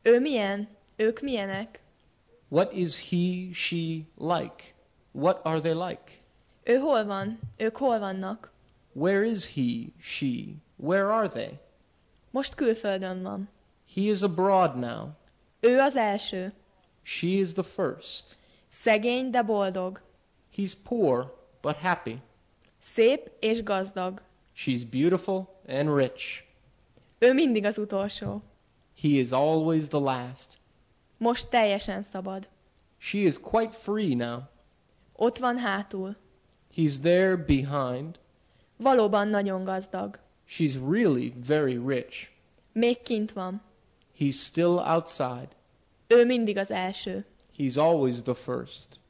Ő milyen? Ők milyenek? What is he, she like? What are they like? Ő hol van? Ők hol vannak? Where is he, she? Where are they? Most külföldön van. He is abroad now. Ő az első. She is the first. Szegény, de boldog. He's poor, but happy. Szép és gazdag. She's beautiful and rich. Ő mindig az utolsó. He is always the last. Most teljesen szabad. She is quite free now. Ott van hátul. He's there behind. Valóban nagyon gazdag. She's really very rich. Még kint van. He's still outside. Ő mindig az első. He's always the first.